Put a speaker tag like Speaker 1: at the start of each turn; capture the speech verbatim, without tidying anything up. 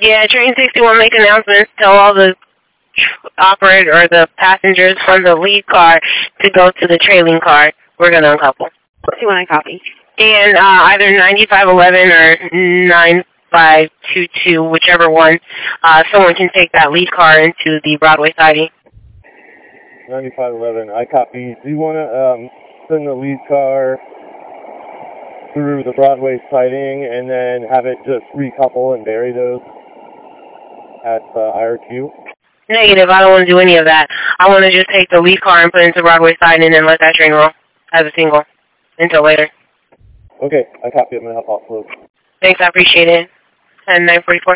Speaker 1: Yeah, Train sixty-one, make announcements. Tell all the operator or the passengers from the lead car to go to the trailing car. We're going to uncouple.
Speaker 2: You want to copy?
Speaker 1: And uh, either ninety-five eleven or nine five two two, whichever one, uh, someone can take that lead car into the Broadway siding.
Speaker 3: ninety-five eleven, I copy. Do you want to um, send the lead car through the Broadway siding and then have it just recouple and bury those at uh, I R Q?
Speaker 1: Negative, I don't want to do any of that. I want to just take the lead car and put it into Broadway siding and then let that train roll as a single until later.
Speaker 3: Okay, I copy. I'm going to help offload.
Speaker 1: Thanks, I appreciate it. And nine forty-four.